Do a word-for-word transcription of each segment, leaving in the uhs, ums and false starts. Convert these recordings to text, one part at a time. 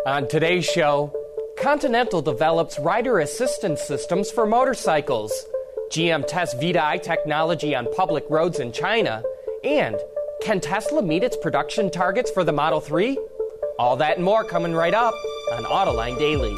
On today's show, Continental develops rider assistance systems for motorcycles. G M tests V two I technology on public roads in China. And can Tesla meet its production targets for the Model three? All that and more coming right up on Autoline Daily.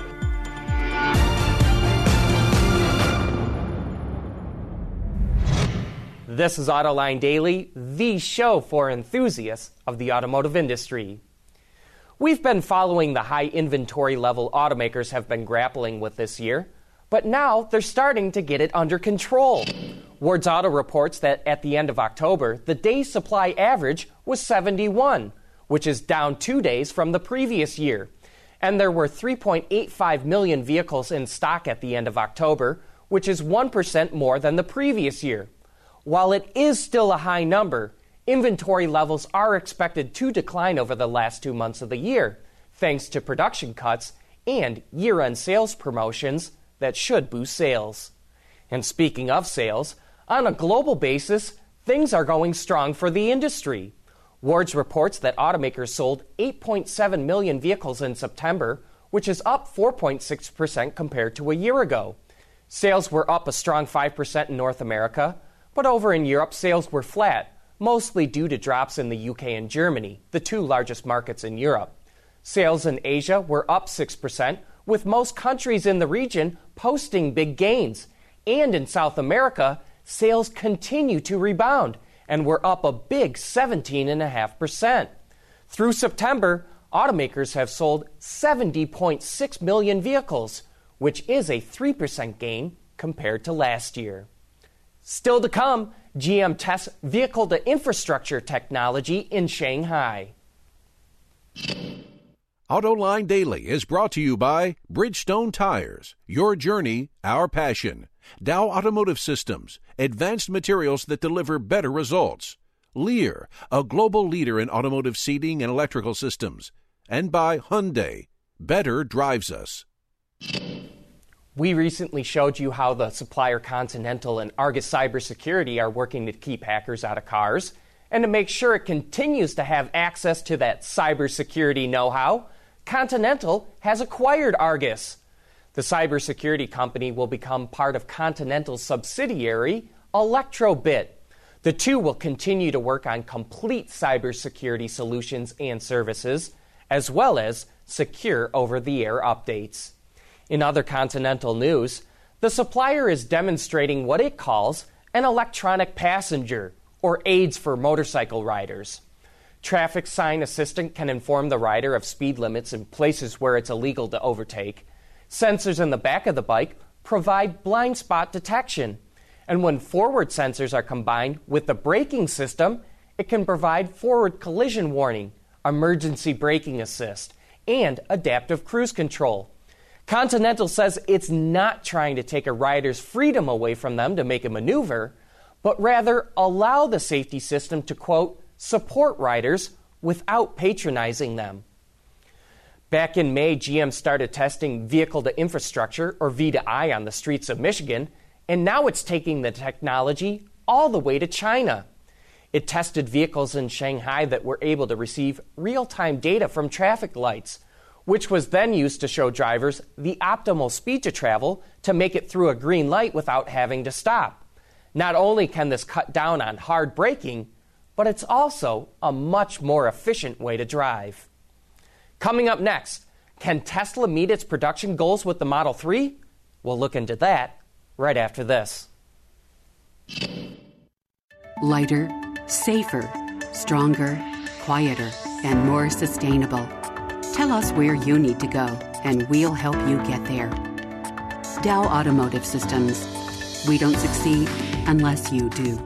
This is Autoline Daily, the show for enthusiasts of the automotive industry. We've been following the high inventory level automakers have been grappling with this year, but now they're starting to get it under control. Wards Auto reports that at the end of October, the day's supply average was seventy-one, which is down two days from the previous year. And there were three point eight five million vehicles in stock at the end of October, which is one percent more than the previous year. While it is still a high number, inventory levels are expected to decline over the last two months of the year, thanks to production cuts and year-end sales promotions that should boost sales. And speaking of sales, on a global basis, things are going strong for the industry. Wards reports that automakers sold eight point seven million vehicles in September, which is up four point six percent compared to a year ago. Sales were up a strong five percent in North America, but over in Europe, sales were flat, mostly due to drops in the U K and Germany, the two largest markets in Europe. Sales in Asia were up six percent, with most countries in the region posting big gains. And in South America, sales continue to rebound and were up a big seventeen point five percent. Through September, automakers have sold seventy point six million vehicles, which is a three percent gain compared to last year. Still to come, G M tests vehicle-to-infrastructure technology in Shanghai. Autoline Daily is brought to you by Bridgestone Tires. Your journey, our passion. Dow Automotive Systems. Advanced materials that deliver better results. Lear, a global leader in automotive seating and electrical systems. And by Hyundai. Better drives us. We recently showed you how the supplier Continental and Argus Cybersecurity are working to keep hackers out of cars and to make sure it continues to have access to that cybersecurity know-how. Continental has acquired Argus. The cybersecurity company will become part of Continental's subsidiary, Electrobit. The two will continue to work on complete cybersecurity solutions and services, as well as secure over-the-air updates. In other Continental news, the supplier is demonstrating what it calls an electronic passenger, or aids for motorcycle riders. Traffic sign assistant can inform the rider of speed limits in places where it's illegal to overtake. Sensors in the back of the bike provide blind spot detection. And when forward sensors are combined with the braking system, it can provide forward collision warning, emergency braking assist, and adaptive cruise control. Continental says it's not trying to take a rider's freedom away from them to make a maneuver, but rather allow the safety system to, quote, support riders without patronizing them. Back in May, G M started testing vehicle-to-infrastructure, or V two I, on the streets of Michigan, and now it's taking the technology all the way to China. It tested vehicles in Shanghai that were able to receive real-time data from traffic lights, which was then used to show drivers the optimal speed to travel to make it through a green light without having to stop. Not only can this cut down on hard braking, but it's also a much more efficient way to drive. Coming up next, can Tesla meet its production goals with the Model three? We'll look into that right after this. Lighter, safer, stronger, quieter, and more sustainable. Tell us where you need to go, and we'll help you get there. Dow Automotive Systems. We don't succeed unless you do.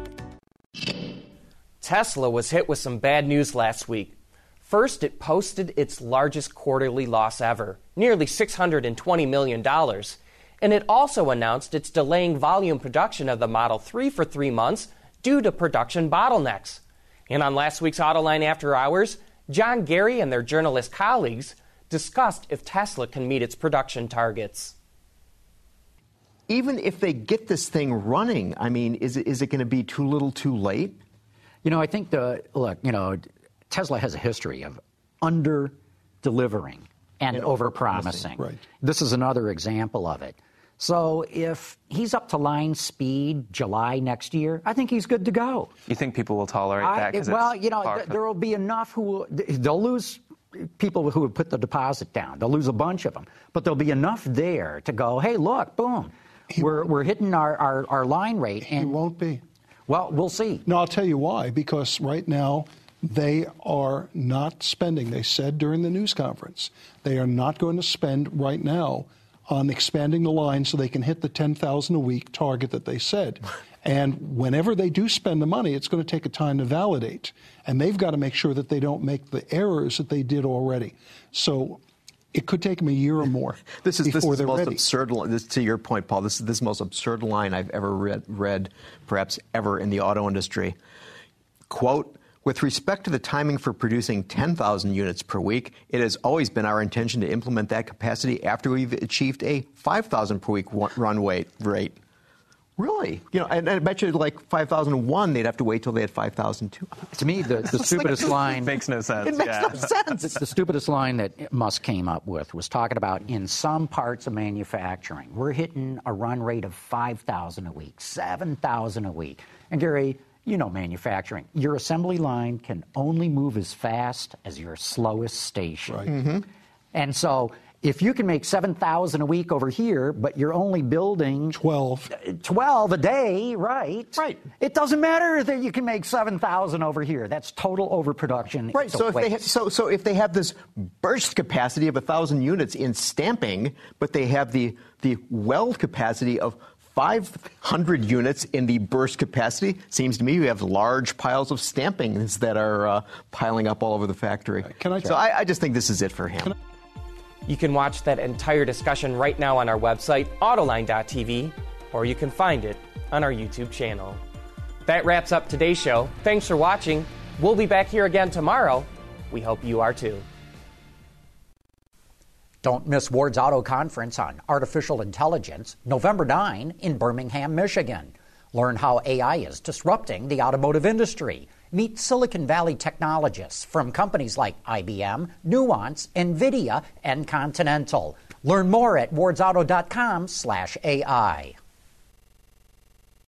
Tesla was hit with some bad news last week. First, it posted its largest quarterly loss ever, nearly six hundred twenty million dollars. And it also announced it's delaying volume production of the Model three for three months due to production bottlenecks. And on last week's Autoline After Hours, John Gary and their journalist colleagues discussed if Tesla can meet its production targets. Even if they get this thing running, I mean, is it, is it going to be too little too late? You know, I think the, look, you know, Tesla has a history of under-delivering and, And over-promising. Right. This is another example of it. So if he's up to line speed July next year, I think he's good to go. You think people will tolerate I, that? 'Cause well, it's you know, far th- from- there will be enough who will, they'll lose people who would put the deposit down. They'll lose a bunch of them. But there'll be enough there to go, hey, look, boom, He we're, we're hitting our, our, our line rate. He And, won't be. well, we'll see. No, I'll tell you why. Because right now they are not spending. They said during the news conference they are not going to spend right now on expanding the line so they can hit the ten thousand a week target that they said. And whenever they do spend the money, it's going to take a time to validate. And they've got to make sure that they don't make the errors that they did already. So it could take them a year or more This is, this before is the they're most ready. absurd. li- This, to your point, Paul, this is this most absurd line I've ever read, read, perhaps ever in the auto industry. Quote, with respect to the timing for producing ten thousand units per week, it has always been our intention to implement that capacity after we've achieved a five thousand per week wa- run weight rate. Really? You know, and, and I bet you like five thousand one, they'd have to wait till they had five thousand two. To me, the, the stupidest line... makes no sense. It makes yeah. no sense. The, the stupidest line that Musk came up with was talking about in some parts of manufacturing, we're hitting a run rate of five thousand a week, seven thousand a week. And Gary, you know manufacturing. Your assembly line can only move as fast as your slowest station. Right. Mm-hmm. And so if you can make seven thousand a week over here, but you're only building twelve. twelve a day, right? Right. It doesn't matter that you can make seven thousand over here. That's total overproduction. Right. It's a So if they ha- waste. so so if they have this burst capacity of a thousand units in stamping, but they have the the weld capacity of five hundred units in the burst capacity, seems to me you have large piles of stampings that are uh, piling up all over the factory. Can I- So I, I just think this is it for him. You can watch that entire discussion right now on our website, autoline dot t v, or you can find it on our YouTube channel. That wraps up today's show. Thanks for watching. We'll be back here again tomorrow. We hope you are too. Don't miss Ward's Auto Conference on Artificial Intelligence, November ninth in Birmingham, Michigan. Learn how A I is disrupting the automotive industry. Meet Silicon Valley technologists from companies like I B M, Nuance, NVIDIA, and Continental. Learn more at wards auto dot com slash A I.